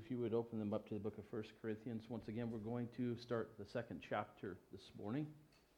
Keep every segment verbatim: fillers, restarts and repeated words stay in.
if you would open them up to the book of First Corinthians. Once again, we're going to start the second chapter this morning.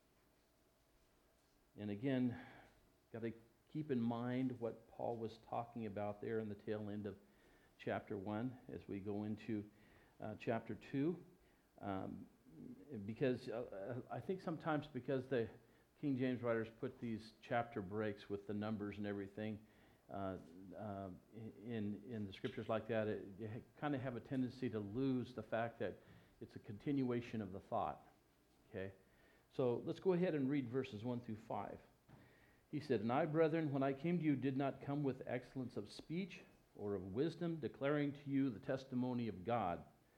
And again, got to keep in mind what Paul was talking about there in the tail end of chapter one as we go into uh, chapter two. Um, because uh, I think sometimes because the King James writers put these chapter breaks with the numbers and everything uh, uh, in in the scriptures like that, it, you kind of have a tendency to lose the fact that it's a continuation of the thought. Okay, so let's go ahead and read verses one through five. He said, "And I, brethren, when I came to you, did not come with excellence of speech or of wisdom, declaring to you the testimony of God.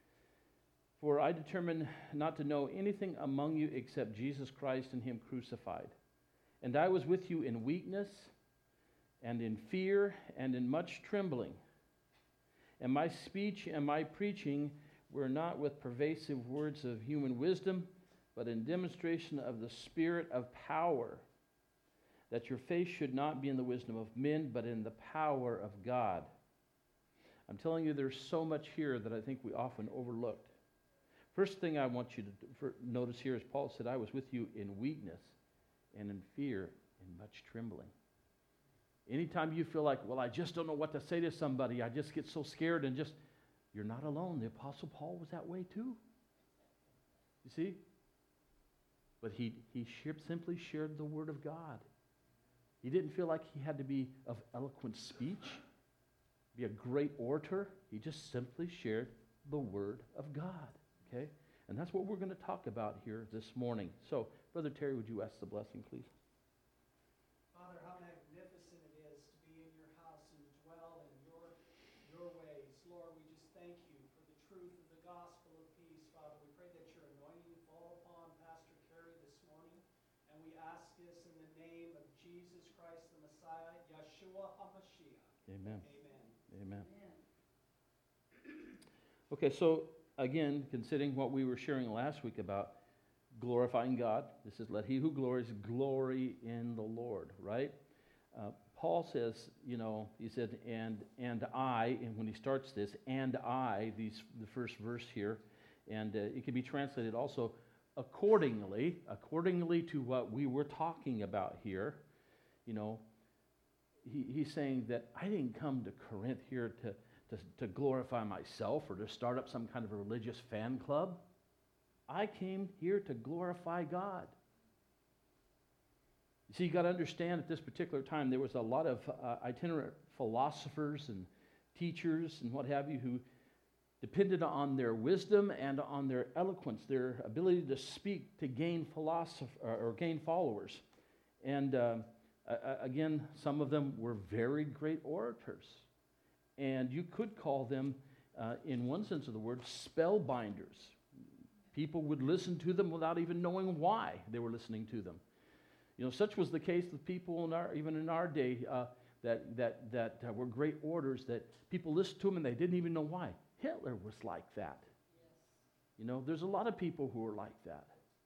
For I determined not to know anything among you except Jesus Christ and Him crucified. And I was with you in weakness and in fear and in much trembling. And my speech and my preaching were not with pervasive words of human wisdom, but in demonstration of the Spirit of power, that your faith should not be in the wisdom of men, but in the power of God." I'm telling you, there's so much here that I think we often overlooked. First thing I want you to notice here is Paul said, "I was with you in weakness and in fear and much trembling." Anytime you feel like, well, I just don't know what to say to somebody, I just get so scared and just, you're not alone. The Apostle Paul was that way too. You see? But he, he shared, simply shared the Word of God. He didn't feel like he had to be of eloquent speech, be a great orator. He just simply shared the Word of God. Okay? And that's what we're going to talk about here this morning. So, Brother Terry, would you ask the blessing, please? Father, how magnificent it is to be in your house and dwell in your, your ways. Lord, we just thank you for the truth of the gospel of peace, Father. We pray that your anointing fall upon Pastor Kerry this morning. And we ask this in the name of Jesus Christ, the Messiah, Yeshua HaMashiach. Amen. Amen. Amen. Okay, so again, considering what we were sharing last week about glorifying God, this is let he who glories glory in the Lord, right? Uh, Paul says, you know, he said, and and I, and when he starts this, and I, these the first verse here, and uh, it can be translated also accordingly, accordingly to what we were talking about here, you know, he, he's saying that I didn't come to Corinth here to To, to glorify myself or to start up some kind of a religious fan club. I came here to glorify God. You see, you got to understand at this particular time there was a lot of uh, itinerant philosophers and teachers and what have you who depended on their wisdom and on their eloquence, their ability to speak to gain philosoph- or gain followers. And uh, again, some of them were very great orators. And you could call them, uh, in one sense of the word, spellbinders. People would listen to them without even knowing why they were listening to them. You know, such was the case with people in our, even in our day, uh, that that that uh, were great orators. That people listened to them and they didn't even know why. Hitler was like that. Yes. You know, there's a lot of people who are like that.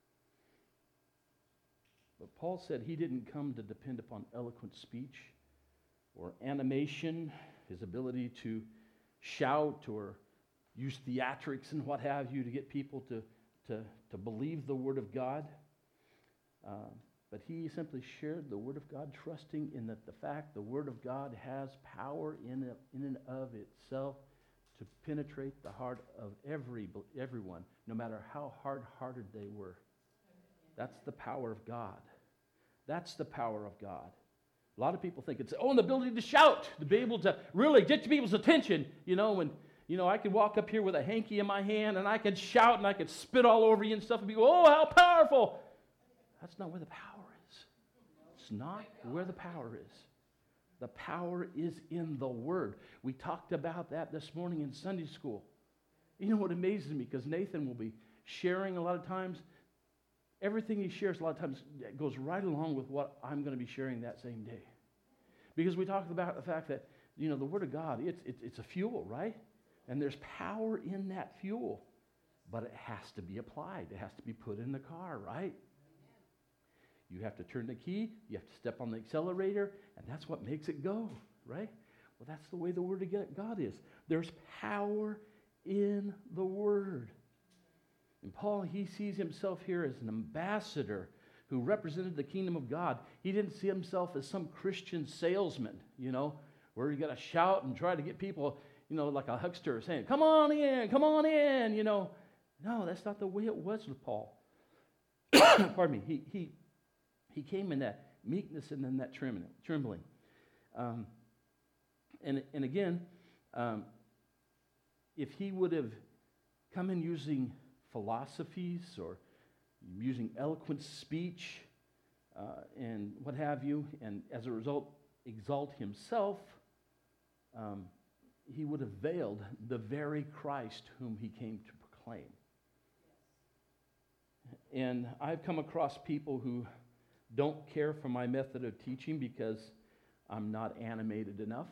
But Paul said he didn't come to depend upon eloquent speech or animation, his ability to shout or use theatrics and what have you to get people to, to, to believe the Word of God. Uh, but he simply shared the Word of God, trusting in that the fact the Word of God has power in, it, in and of itself to penetrate the heart of every everyone, no matter how hard-hearted they were. That's the power of God. That's the power of God. A lot of people think it's, oh, and the ability to shout, to be able to really get people's attention. You know, when, you know, I could walk up here with a hanky in my hand and I could shout and I could spit all over you and stuff and people, oh, how powerful. That's not where the power is. It's not where the power is. The power is in the Word. We talked about that this morning in Sunday school. You know what amazes me, because Nathan will be sharing a lot of times. Everything he shares a lot of times goes right along with what I'm going to be sharing that same day. Because we talked about the fact that, you know, the Word of God, it's, it's, it's a fuel, right? And there's power in that fuel. But it has to be applied. It has to be put in the car, right? You have to turn the key. You have to step on the accelerator. And that's what makes it go, right? Well, that's the way the Word of God is. There's power in in the Word. And Paul, he sees himself here as an ambassador who represented the kingdom of God. He didn't see himself as some Christian salesman, you know, where you got to shout and try to get people, you know, like a huckster saying, come on in, come on in, you know. No, that's not the way it was with Paul. Pardon me. He, he, he came in that meekness and in that trembling. trembling. Um, and, and again, um, if he would have come in using philosophies or using eloquent speech uh, and what have you, and as a result exalt himself, um, he would have veiled the very Christ whom he came to proclaim. And I've come across people who don't care for my method of teaching because I'm not animated enough.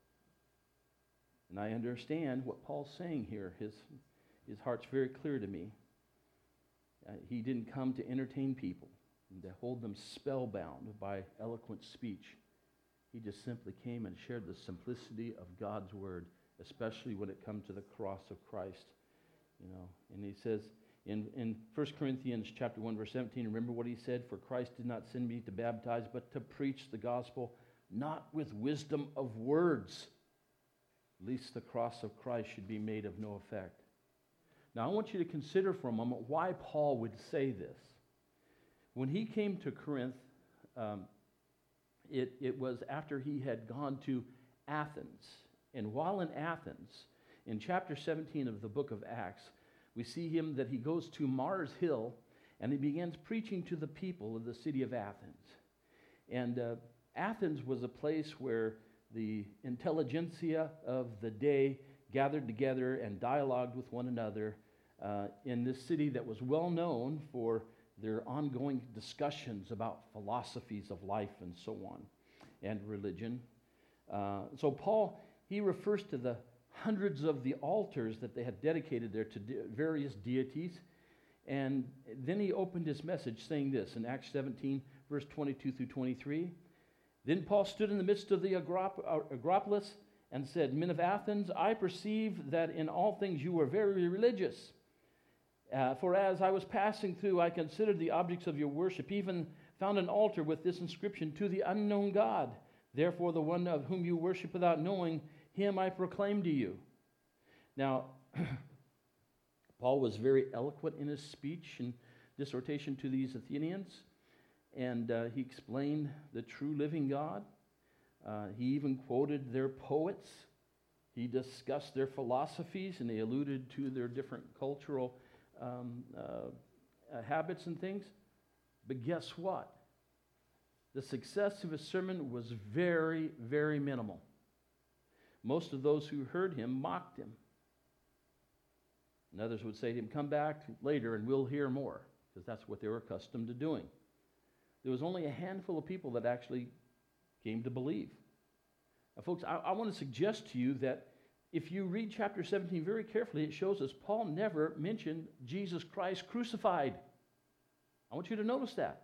And I understand what Paul's saying here. His, his heart's very clear to me. Uh, he didn't come to entertain people and to hold them spellbound by eloquent speech. He just simply came and shared the simplicity of God's word, especially when it comes to the cross of Christ. You know, and he says in, in First Corinthians chapter one, verse seventeen, remember what he said, for Christ did not send me to baptize, but to preach the gospel, not with wisdom of words, lest the cross of Christ should be made of no effect. Now, I want you to consider for a moment why Paul would say this. When he came to Corinth, um, it, it was after he had gone to Athens. And while in Athens, in chapter seventeen of the book of Acts, we see him that he goes to Mars Hill and he begins preaching to the people of the city of Athens. And uh, Athens was a place where the intelligentsia of the day gathered together and dialogued with one another uh, in this city that was well known for their ongoing discussions about philosophies of life and so on, and religion. Uh, so Paul, he refers to the hundreds of the altars that they had dedicated there to de- various deities, and then he opened his message saying this in Acts seventeen, verse twenty-two through twenty-three. Then Paul stood in the midst of the Agrop- Acropolis and said, Men of Athens, I perceive that in all things you are very religious. Uh, for as I was passing through, I considered the objects of your worship, even found an altar with this inscription, to the unknown God. Therefore, the one of whom you worship without knowing, him I proclaim to you. Now, Paul was very eloquent in his speech and dissertation to these Athenians, and uh, he explained the true living God. Uh, he even quoted their poets. He discussed their philosophies, and he alluded to their different cultural um, uh, uh, habits and things. But guess what? The success of his sermon was very, very minimal. Most of those who heard him mocked him. And others would say to him, come back later and we'll hear more, because that's what they were accustomed to doing. There was only a handful of people that actually came to believe. Now, folks, I, I want to suggest to you that if you read chapter seventeen very carefully, it shows us Paul never mentioned Jesus Christ crucified. I want you to notice that.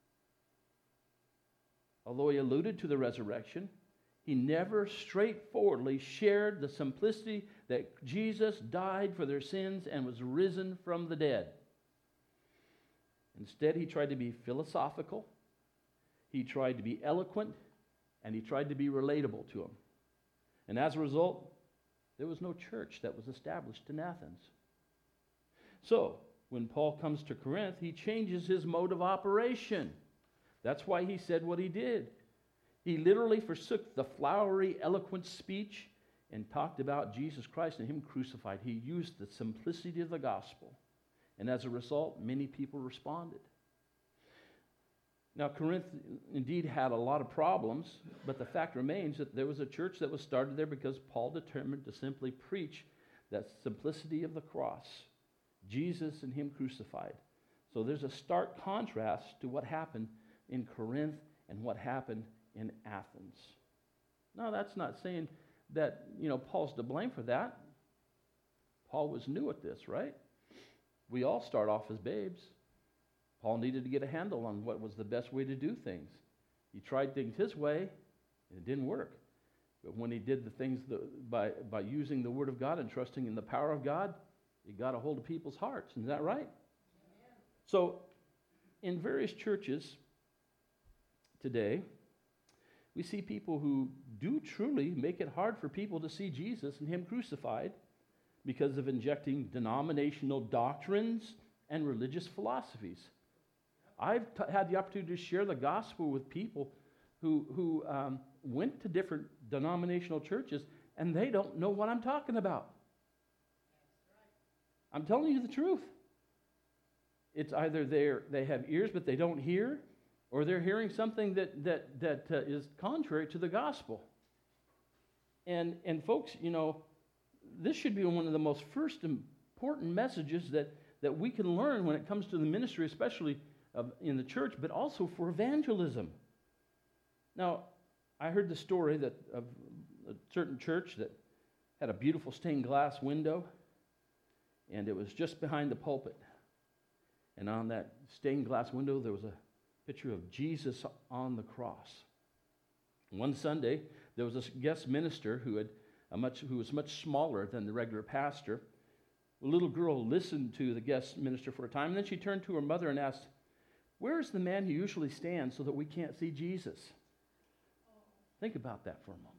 Although he alluded to the resurrection, he never straightforwardly shared the simplicity that Jesus died for their sins and was risen from the dead. Instead, he tried to be philosophical, he tried to be eloquent, and he tried to be relatable to them. And as a result, there was no church that was established in Athens. So, when Paul comes to Corinth, he changes his mode of operation. That's why he said what he did. He literally forsook the flowery, eloquent speech and talked about Jesus Christ and him crucified. He used the simplicity of the gospel. And as a result, many people responded. Now, Corinth indeed had a lot of problems, but the fact remains that there was a church that was started there because Paul determined to simply preach that simplicity of the cross, Jesus and him crucified. So there's a stark contrast to what happened in Corinth and what happened in Athens. Now, that's not saying that, you know, Paul's to blame for that. Paul was new at this, right? We all start off as babes. Paul needed to get a handle on what was the best way to do things. He tried things his way, and it didn't work. But when he did the things that, by, by using the Word of God and trusting in the power of God, It got a hold of people's hearts. Isn't that right? So, in various churches today, we see people who do truly make it hard for people to see Jesus and Him crucified because of injecting denominational doctrines and religious philosophies. I've t- had the opportunity to share the gospel with people who, who um, went to different denominational churches, and they don't know what I'm talking about. I'm telling you the truth. It's either they're, they have ears but they don't hear, or they're hearing something that, that, that uh, is contrary to the gospel. And, and folks, you know, this should be one of the most first important messages that, that we can learn when it comes to the ministry, especially of, in the church, but also for evangelism. Now, I heard the story that of a certain church that had a beautiful stained glass window, and it was just behind the pulpit. And on that stained glass window, there was a picture of Jesus on the cross. One Sunday, there was a guest minister who had a much who was much smaller than the regular pastor. A little girl listened to the guest minister for a time, and then she turned to her mother and asked, "Where's the man who usually stands so that we can't see Jesus?" Think about that for a moment.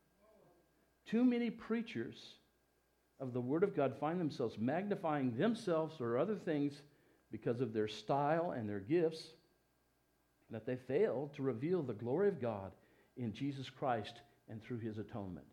Too many preachers of the Word of God find themselves magnifying themselves or other things because of their style and their gifts, that they fail to reveal the glory of God in Jesus Christ and through His atonement.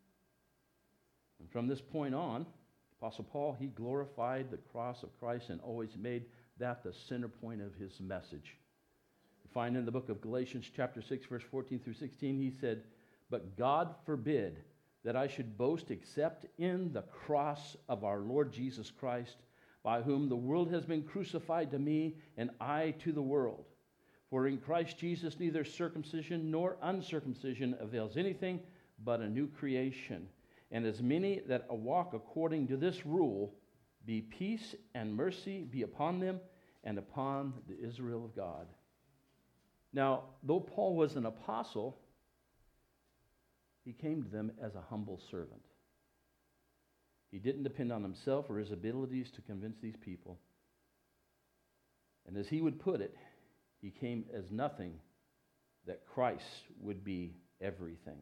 And from this point on, Apostle Paul, he glorified the cross of Christ and always made that the center point of his message. We find in the book of Galatians chapter six, verse fourteen through sixteen, he said, "But God forbid that I should boast except in the cross of our Lord Jesus Christ, by whom the world has been crucified to me, and I to the world. For in Christ Jesus neither circumcision nor uncircumcision avails anything, but a new creation. And as many that walk according to this rule, be peace and mercy be upon them and upon the Israel of God." Now, though Paul was an apostle, he came to them as a humble servant. He didn't depend on himself or his abilities to convince these people. And as he would put it, he came as nothing, that Christ would be everything.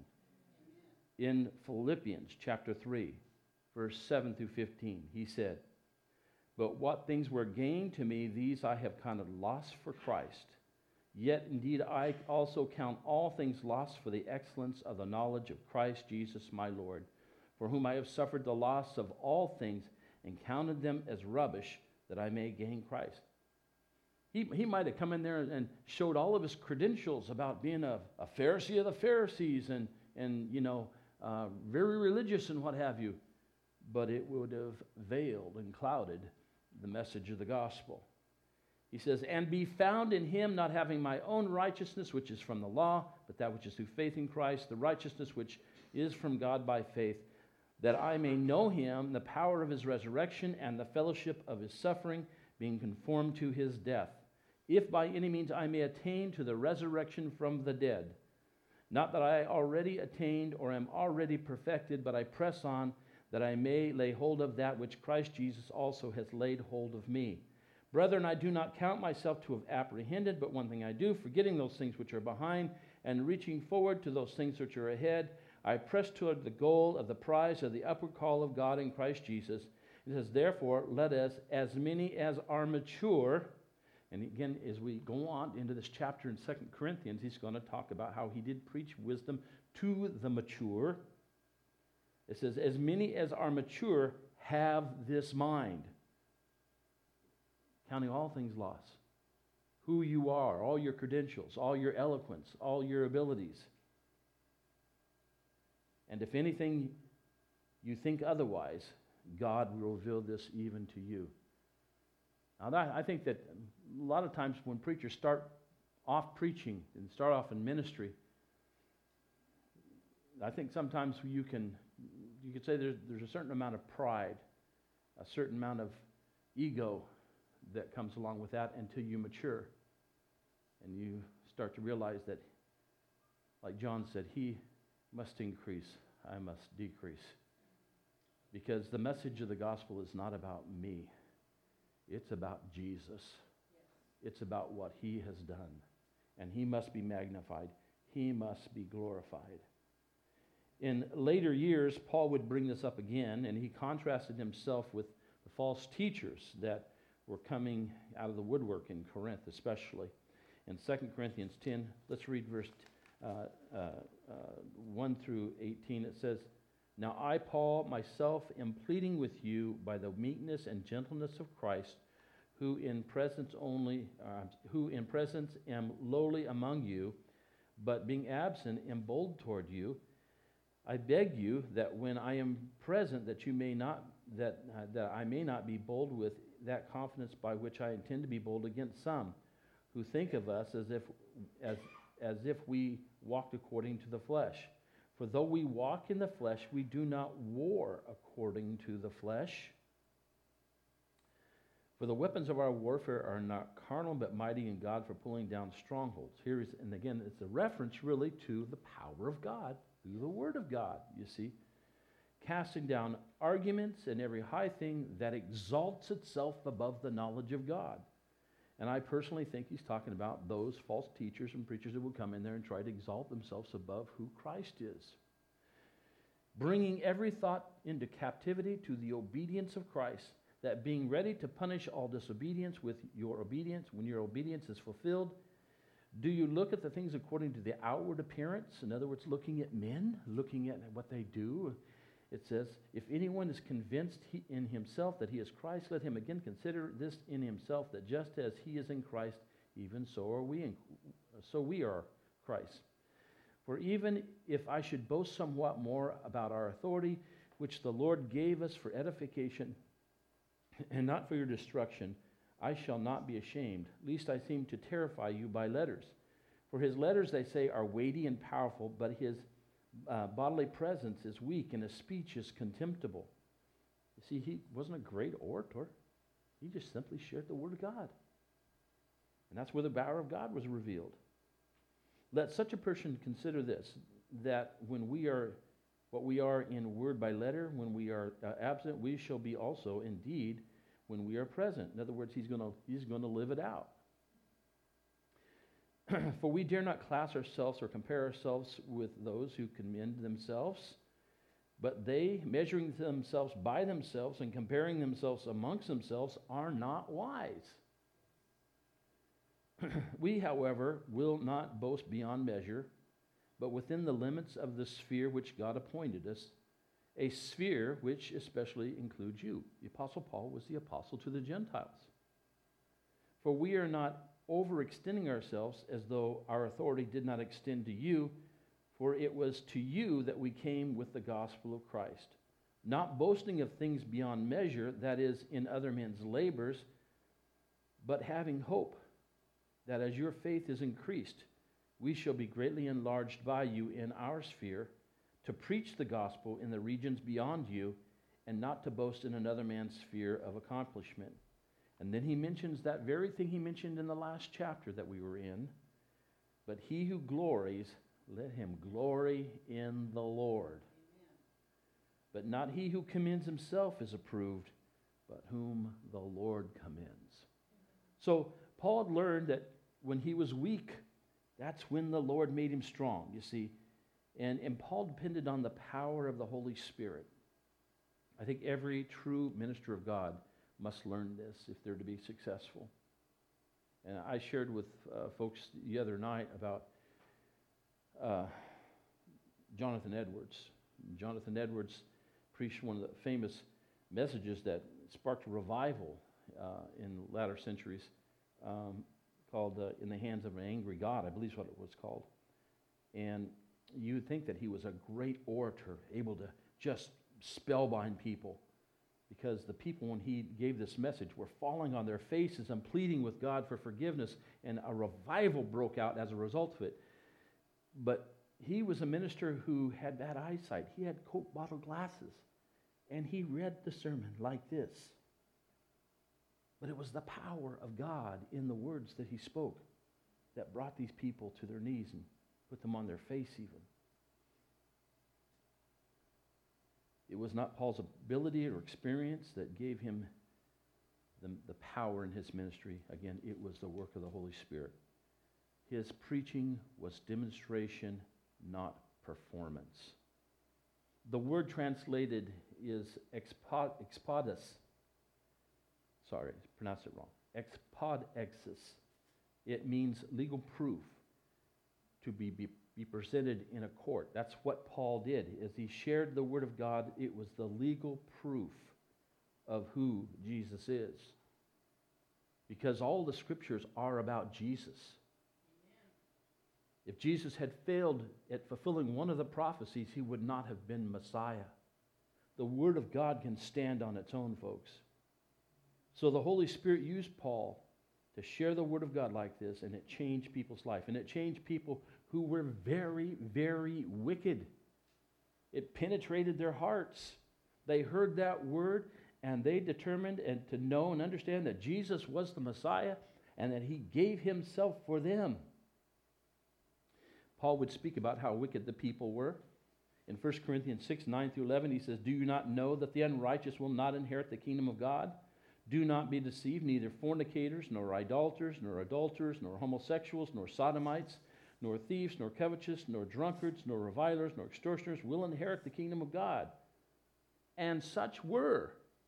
In Philippians chapter three, verse seven through fifteen, he said, "But what things were gained to me, these I have counted loss for Christ. Yet indeed I also count all things lost for the excellence of the knowledge of Christ Jesus my Lord, for whom I have suffered the loss of all things and counted them as rubbish, that I may gain Christ." He, he might have come in there and showed all of his credentials about being a, a Pharisee of the Pharisees and, and you know, uh, very religious and what have you, but it would have veiled and clouded the message of the gospel. He says, "And be found in him, not having my own righteousness, which is from the law, but that which is through faith in Christ, the righteousness which is from God by faith, that I may know him, the power of his resurrection, and the fellowship of his suffering, being conformed to his death, if by any means I may attain to the resurrection from the dead. Not that I already attained or am already perfected, but I press on, that I may lay hold of that which Christ Jesus also has laid hold of me. Brethren, I do not count myself to have apprehended, but one thing I do, forgetting those things which are behind, and reaching forward to those things which are ahead, I press toward the goal of the prize of the upward call of God in Christ Jesus. It says, therefore, let us, as many as are mature," and again, as we go on into this chapter in Second Corinthians, he's going to talk about how he did preach wisdom to the mature. It says, "As many as are mature have this mind," counting all things lost. Who you are, all your credentials, all your eloquence, all your abilities. "And if anything you think otherwise, God will reveal this even to you." Now, that, I think that a lot of times when preachers start off preaching and start off in ministry, I think sometimes you can you could say there's, there's a certain amount of pride, a certain amount of ego that comes along with that until you mature and you start to realize that, like John said, he must increase, I must decrease. Because the message of the gospel is not about me. It's about Jesus. It's about what he has done. And he must be magnified. He must be glorified. In later years, Paul would bring this up again, and he contrasted himself with the false teachers that were coming out of the woodwork in Corinth, especially. In Second Corinthians ten, let's read verse uh, uh, uh, one through eighteen. It says, "Now I, Paul, myself am pleading with you by the meekness and gentleness of Christ, who in presence only, uh, who in presence am lowly among you, but being absent am bold toward you. I beg you that when I am present, that you may not that uh, that I may not be bold with that confidence by which I intend to be bold against some, who think of us as if as as if we walked according to the flesh. For though we walk in the flesh, we do not war according to the flesh. For the weapons of our warfare are not carnal, but mighty in God for pulling down strongholds." Here is, and again, it's a reference really to the power of God through the Word of God, you see. "Casting down arguments and every high thing that exalts itself above the knowledge of God." And I personally think he's talking about those false teachers and preachers that will come in there and try to exalt themselves above who Christ is. "Bringing every thought into captivity to the obedience of Christ, that being ready to punish all disobedience with your obedience, when your obedience is fulfilled, do you look at the things according to the outward appearance?" In other words, looking at men, looking at what they do. It says, "If anyone is convinced he, in himself that he is Christ, let him again consider this in himself, that just as he is in Christ, even so are we in, so we are Christ. For even if I should boast somewhat more about our authority, which the Lord gave us for edification and not for your destruction, I shall not be ashamed, lest I seem to terrify you by letters. For his letters, they say, are weighty and powerful, but his uh, bodily presence is weak and his speech is contemptible." You see, he wasn't a great orator. He just simply shared the word of God. And that's where the power of God was revealed. "Let such a person consider this, that when we are what we are in word by letter, when we are uh, absent, we shall be also indeed when we are present." In other words, he's going to he's going to live it out. "For we dare not class ourselves or compare ourselves with those who commend themselves, but they, measuring themselves by themselves and comparing themselves amongst themselves, are not wise. We, however, will not boast beyond measure, but within the limits of the sphere which God appointed us, a sphere which especially includes you." The Apostle Paul was the apostle to the Gentiles. "For we are not overextending ourselves as though our authority did not extend to you, for it was to you that we came with the gospel of Christ, not boasting of things beyond measure, that is, in other men's labors, but having hope that as your faith is increased, we shall be greatly enlarged by you in our sphere, to preach the gospel in the regions beyond you, and not to boast in another man's sphere of accomplishment." And then he mentions that very thing he mentioned in the last chapter that we were in. "But he who glories, let him glory in the Lord. Amen. But not he who commends himself is approved, but whom the Lord commends." Amen. So Paul had learned that when he was weak, that's when the Lord made him strong, you see. And, and Paul depended on the power of the Holy Spirit. I think every true minister of God must learn this if they're to be successful. And I shared with uh, folks the other night about uh, Jonathan Edwards. Jonathan Edwards preached one of the famous messages that sparked a revival uh, in latter centuries um, called uh, "In the Hands of an Angry God," I believe is what it was called. And you would think that he was a great orator, able to just spellbind people, because the people, when he gave this message, were falling on their faces and pleading with God for forgiveness, and a revival broke out as a result of it. But he was a minister who had bad eyesight. He had Coke bottle glasses, and he read the sermon like this. But it was the power of God in the words that he spoke that brought these people to their knees and put them on their face even. It was not Paul's ability or experience that gave him the, the power in his ministry. Again, it was the work of the Holy Spirit. His preaching was demonstration, not performance. The word translated is expod, expodus. Sorry, I pronounced it wrong. Expodexis. It means legal proof, to be, be, be presented in a court. That's what Paul did. As he shared the Word of God, it was the legal proof of who Jesus is. Because all the Scriptures are about Jesus. If Jesus had failed at fulfilling one of the prophecies, he would not have been Messiah. The Word of God can stand on its own, folks. So the Holy Spirit used Paul to share the Word of God like this, and it changed people's life. And it changed people who were very, very wicked. It penetrated their hearts. They heard that Word, and they determined and to know and understand that Jesus was the Messiah, and that he gave himself for them. Paul would speak about how wicked the people were. In First Corinthians six, nine through eleven, he says, "Do you not know that the unrighteous will not inherit the kingdom of God? Do not be deceived, neither fornicators, nor idolaters, nor adulterers, nor homosexuals, nor sodomites, nor thieves, nor covetous, nor drunkards, nor revilers, nor extortioners will inherit the kingdom of God." And such were,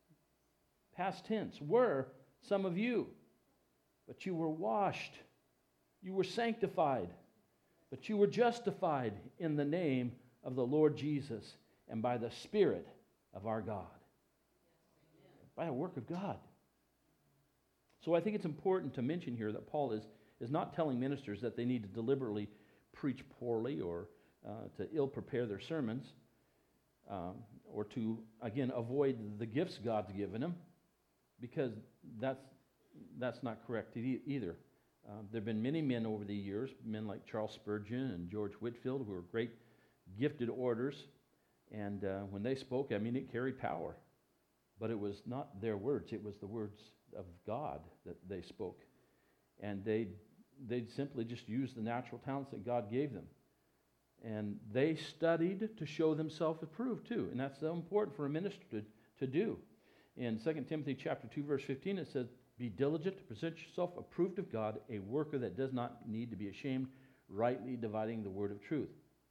past tense, were some of you. But you were washed, you were sanctified, but you were justified in the name of the Lord Jesus and by the Spirit of our God. By a work of God. So I think it's important to mention here that Paul is, is not telling ministers that they need to deliberately preach poorly or uh, to ill-prepare their sermons um, or to, again, avoid the gifts God's given them, because that's, that's not correct e- either. Uh, there have been many men over the years, men like Charles Spurgeon and George Whitefield, who were great gifted orators, and uh, when they spoke, I mean, it carried power. But it was not their words, it was the words of God that they spoke. And they they simply just used the natural talents that God gave them. And they studied to show themselves approved too. And that's so important for a minister to, to do. In Second Timothy chapter two, verse fifteen, it says, "Be diligent to present yourself approved of God, a worker that does not need to be ashamed, rightly dividing the word of truth."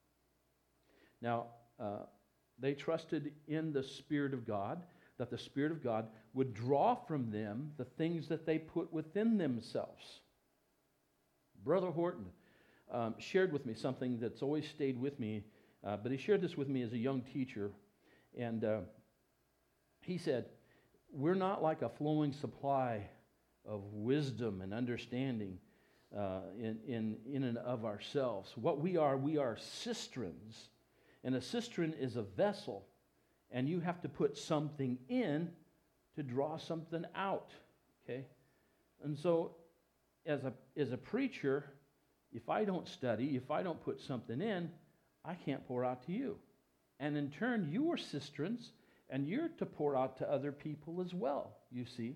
Now, uh, they trusted in the Spirit of God, that the Spirit of God would draw from them the things that they put within themselves. Brother Horton um, shared with me something that's always stayed with me, uh, but he shared this with me as a young teacher, and uh, he said, "We're not like a flowing supply of wisdom and understanding uh, in, in, in and of ourselves. What we are, we are cisterns, and a cistern is a vessel, and you have to put something in to draw something out, okay? And so, as a as a preacher, if I don't study, if I don't put something in, I can't pour out to you. And in turn, you are cisterns, and you're to pour out to other people as well, you see.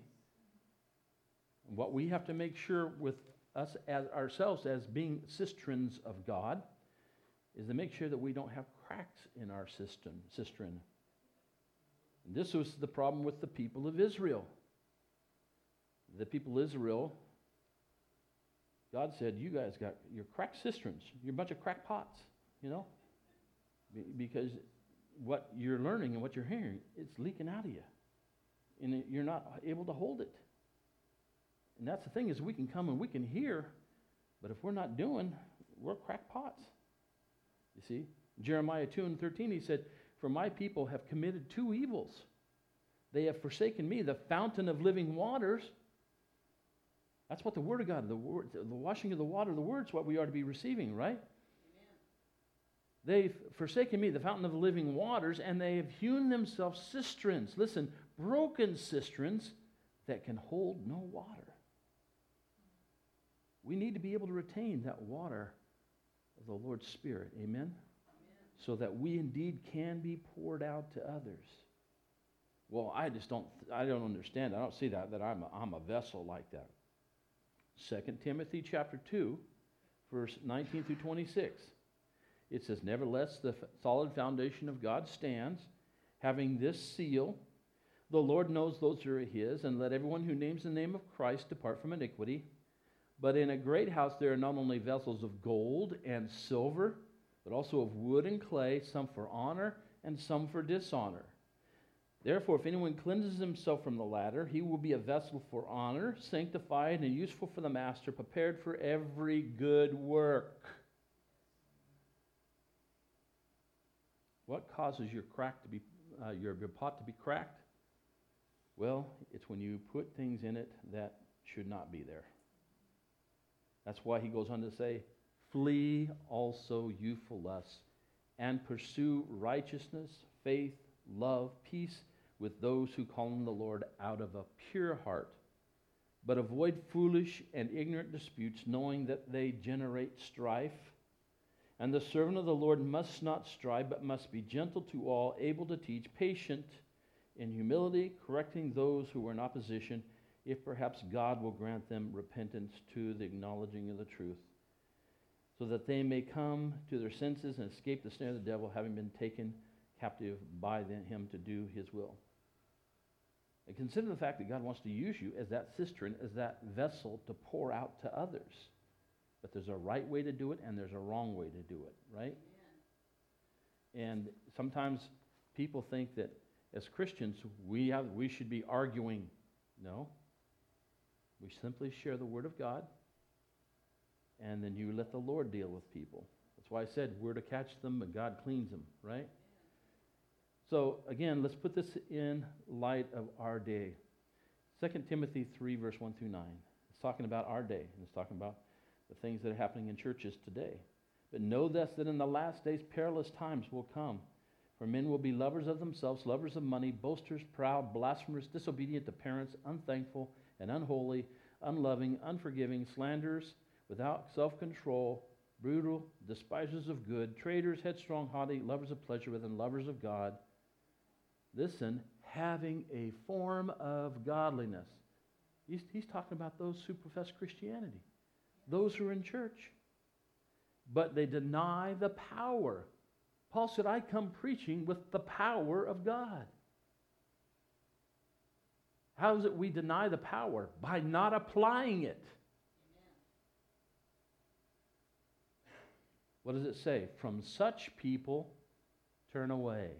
What we have to make sure with us as ourselves as being cisterns of God is to make sure that we don't have cracks in our cistern. cistern. And this was the problem with the people of Israel. The people of Israel, God said, "You guys got your cracked cisterns. You're a bunch of cracked pots, you know, Be- because what you're learning and what you're hearing, it's leaking out of you, and it, you're not able to hold it." And that's the thing, is we can come and we can hear, but if we're not doing, we're cracked pots. You see, Jeremiah two and thirteen, he said, "For my people have committed two evils. They have forsaken me, the fountain of living waters." That's what the Word of God, the word, the washing of the water, the Word's what we are to be receiving, right? Amen. "They've forsaken me, the fountain of living waters, and they have hewn themselves cisterns." Listen, broken cisterns that can hold no water. We need to be able to retain that water of the Lord's Spirit. Amen? Amen. So that we indeed can be poured out to others. Well, I just don't, I don't understand. I don't see that, that I'm a, I'm a vessel like that. Second Timothy chapter two, verse nineteen through twenty-six. It says, "Nevertheless, the f- solid foundation of God stands, having this seal, the Lord knows those who are his, and let everyone who names the name of Christ depart from iniquity. But in a great house there are not only vessels of gold and silver, but also of wood and clay, some for honor and some for dishonor. Therefore, if anyone cleanses himself from the latter, he will be a vessel for honor, sanctified and useful for the master, prepared for every good work. What causes your crack to be uh, your, your pot to be cracked? Well, it's when you put things in it that should not be there. That's why he goes on to say, flee also youthful lusts, and pursue righteousness, faith, love, peace with those who call on the Lord out of a pure heart. But avoid foolish and ignorant disputes, knowing that they generate strife. And the servant of the Lord must not strive, but must be gentle to all, able to teach, patient in humility, correcting those who are in opposition, if perhaps God will grant them repentance to the acknowledging of the truth, so that they may come to their senses and escape the snare of the devil, having been taken captive by him to do his will. And consider the fact that God wants to use you as that cistern, as that vessel to pour out to others. But there's a right way to do it, and there's a wrong way to do it, right? Amen. And sometimes people think that as Christians, we have we should be arguing. No. We simply share the Word of God, and then you let the Lord deal with people. That's why I said we're to catch them, but God cleans them, right? So, again, let's put this in light of our day. Second Timothy three, verse one through nine. It's talking about our day, and it's talking about the things that are happening in churches today. But know this, that in the last days perilous times will come. For men will be lovers of themselves, lovers of money, boasters, proud, blasphemers, disobedient to parents, unthankful and unholy, unloving, unforgiving, slanderers, without self-control, brutal, despisers of good, traitors, headstrong, haughty, lovers of pleasure rather than lovers of God. Listen, having a form of godliness. He's, he's talking about those who profess Christianity, those who are in church. But they deny the power. Paul said, I come preaching with the power of God. How is it we deny the power? By not applying it. Amen. What does it say? From such people, turn away.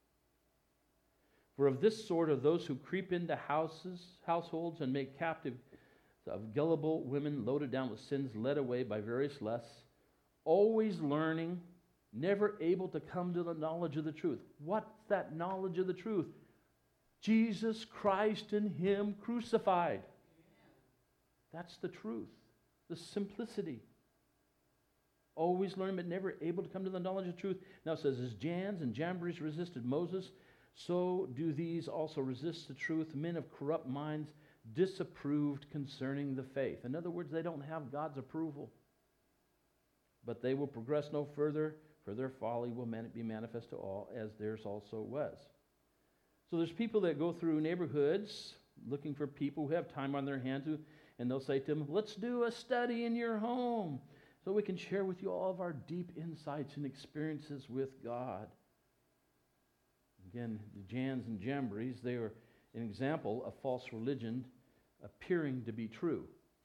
For of this sort are those who creep into houses, households and make captive of gullible women loaded down with sins, led away by various lusts, always learning, never able to come to the knowledge of the truth. What's that knowledge of the truth? Jesus Christ and Him crucified. That's the truth, the simplicity. Always learn, but never able to come to the knowledge of the truth. Now it says, as Jannes and Jambres resisted Moses, so do these also resist the truth. Men of corrupt minds, disapproved concerning the faith. In other words, they don't have God's approval. But they will progress no further, for their folly will be manifest to all, as theirs also was. So there's people that go through neighborhoods looking for people who have time on their hands, who, and they'll say to them, let's do a study in your home so we can share with you all of our deep insights and experiences with God. Again, the Jannes and Jambres, they are an example of false religion appearing to be true.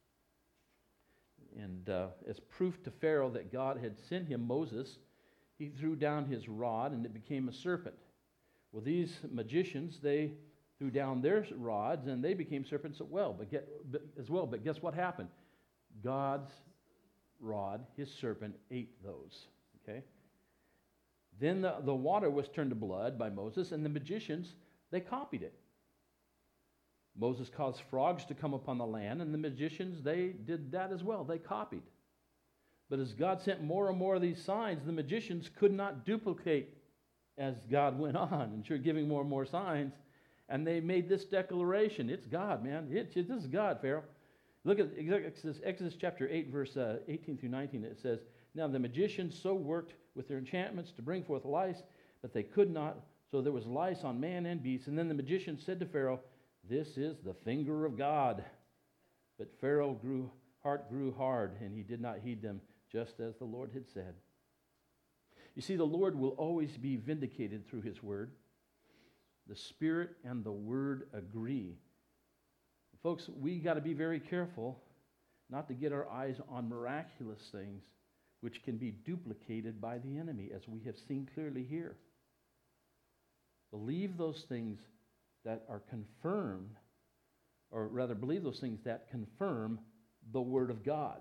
And uh, as proof to Pharaoh that God had sent him Moses, he threw down his rod and it became a serpent. Well, these magicians, they threw down their rods and they became serpents as well. But, get, but as well. But guess what happened? God's rod, his serpent, ate those. Okay. Then the, the water was turned to blood by Moses, and the magicians, they copied it. Moses caused frogs to come upon the land, and the magicians, they did that as well. They copied. But as God sent more and more of these signs, the magicians could not duplicate as God went on, and sure giving more and more signs. And they made this declaration. It's God, man. It's, this is God, Pharaoh. Look at Exodus, Exodus chapter eight, verse uh, eighteen through nineteen. It says, now the magicians so worked with their enchantments to bring forth lice, but they could not. So there was lice on man and beast. And then the magician said to Pharaoh, this is the finger of God. But Pharaoh's grew, heart grew hard, and he did not heed them, just as the Lord had said. You see, the Lord will always be vindicated through his word. The Spirit and the Word agree. Folks, we got to be very careful not to get our eyes on miraculous things which can be duplicated by the enemy, as we have seen clearly here. Believe those things that are confirmed, or rather believe those things that confirm the Word of God.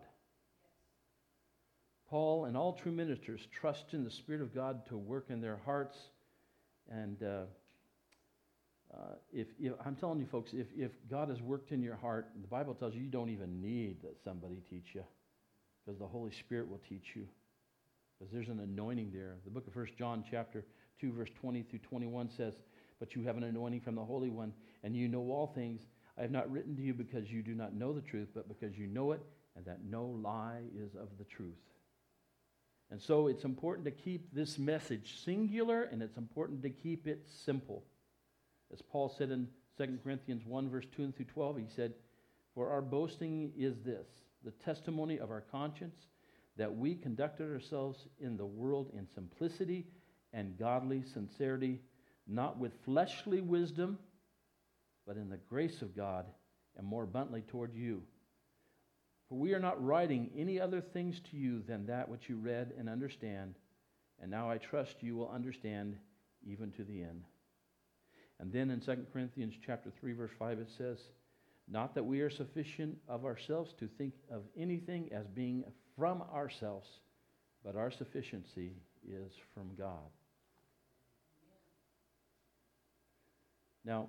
Paul and all true ministers trust in the Spirit of God to work in their hearts. And uh, uh, if, if I'm telling you, folks, if, if God has worked in your heart, the Bible tells you you don't even need that somebody teach you, because the Holy Spirit will teach you, because there's an anointing there. The book of First John chapter two, verse twenty through twenty-one says, "But you have an anointing from the Holy One, and you know all things. I have not written to you because you do not know the truth, but because you know it, and that no lie is of the truth." And so it's important to keep this message singular, and it's important to keep it simple. As Paul said in Second Corinthians one, verse two through twelve, he said, "For our boasting is this, the testimony of our conscience, that we conducted ourselves in the world in simplicity and godly sincerity, not with fleshly wisdom, but in the grace of God, and more abundantly toward you. For we are not writing any other things to you than that which you read and understand, and now I trust you will understand even to the end." And then in Second Corinthians chapter three, verse five, it says, "Not that we are sufficient of ourselves to think of anything as being from ourselves, but our sufficiency is from God." Now,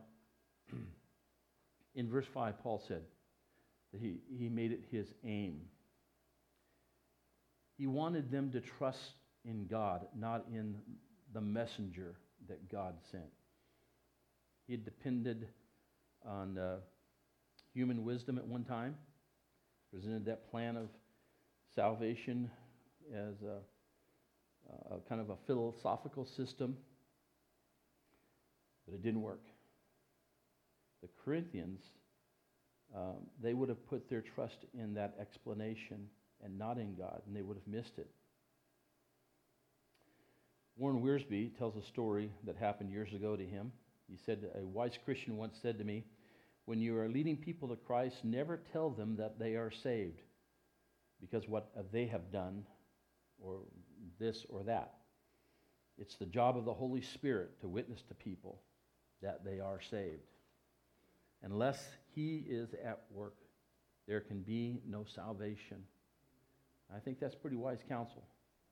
in verse five, Paul said that he, he made it his aim. He wanted them to trust in God, not in the messenger that God sent. He had depended on uh, human wisdom at one time, presented that plan of salvation as a, a kind of a philosophical system, but it didn't work. The Corinthians, um, they would have put their trust in that explanation and not in God, and they would have missed it. Warren Wiersbe tells a story that happened years ago to him. He said, "A wise Christian once said to me, 'When you are leading people to Christ, never tell them that they are saved because what they have done or this or that. It's the job of the Holy Spirit to witness to people that they are saved. Unless He is at work, there can be no salvation.'" I think that's pretty wise counsel.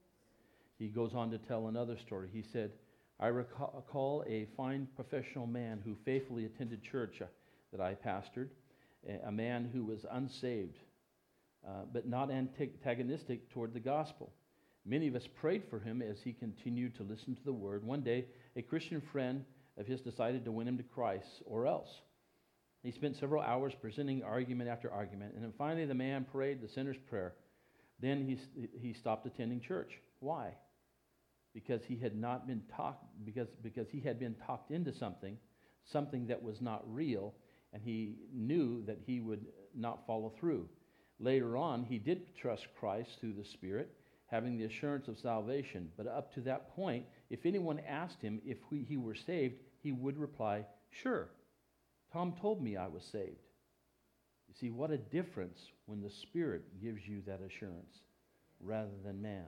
He goes on to tell another story. He said, "I recall a fine professional man who faithfully attended church that I pastored, a man who was unsaved, uh, but not antagonistic toward the gospel. Many of us prayed for him as he continued to listen to the word. One day, a Christian friend of his decided to win him to Christ, or else. He spent several hours presenting argument after argument, and then finally the man prayed the sinner's prayer. Then he, he stopped attending church. Why? Because he had not been talked, because, because he had been talked into something, something that was not real, and he knew that he would not follow through. Later on, he did trust Christ through the Spirit, having the assurance of salvation. But up to that point, if anyone asked him if we, he were saved, he would reply, "Sure, Tom told me I was saved." You see, what a difference when the Spirit gives you that assurance rather than man.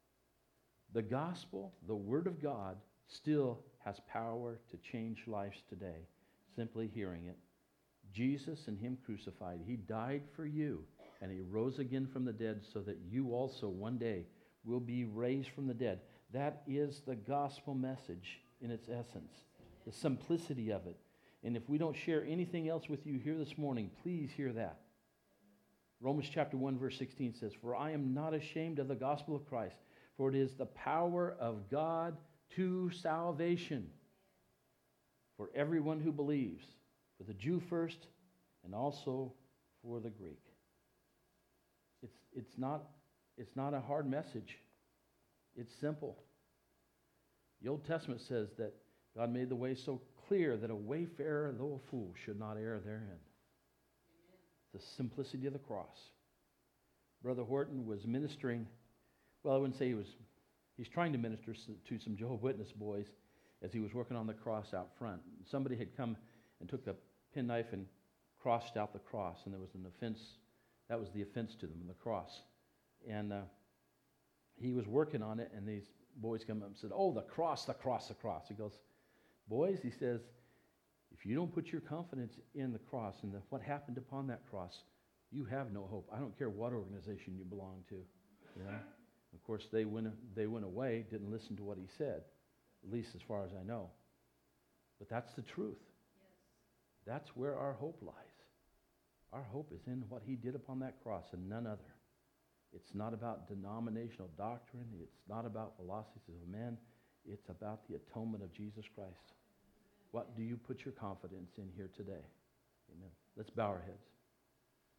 The gospel, the Word of God, still has power to change lives today, simply hearing it. Jesus and Him crucified, He died for you, and He rose again from the dead so that you also one day will be raised from the dead. That is the gospel message in its essence, the simplicity of it. And if we don't share anything else with you here this morning, please hear that. Romans chapter one, verse sixteen says, "For I am not ashamed of the gospel of Christ, for it is the power of God to salvation for everyone who believes, for the Jew first and also for the Greek." It's, it's, not, it's not a hard message. It's simple. The Old Testament says that God made the way so clear that a wayfarer, though a fool, should not err therein. Amen. The simplicity of the cross. Brother Horton was ministering, well, I wouldn't say he was, he's trying to minister to some Jehovah's Witness boys as he was working on the cross out front. Somebody had come and took a penknife and crossed out the cross, and there was an offense. That was the offense to them, the cross. And uh, he was working on it, and these boys come up and said, "Oh, the cross, the cross, the cross." He goes, "Boys," he says, "if you don't put your confidence in the cross and the, what happened upon that cross, you have no hope. I don't care what organization you belong to." You know? Of course, they went, they went away, didn't listen to what he said, at least as far as I know. But that's the truth. Yes. That's where our hope lies. Our hope is in what he did upon that cross and none other. It's not about denominational doctrine. It's not about philosophies of men. It's about the atonement of Jesus Christ. What do you put your confidence in here today? Amen. Let's bow our heads.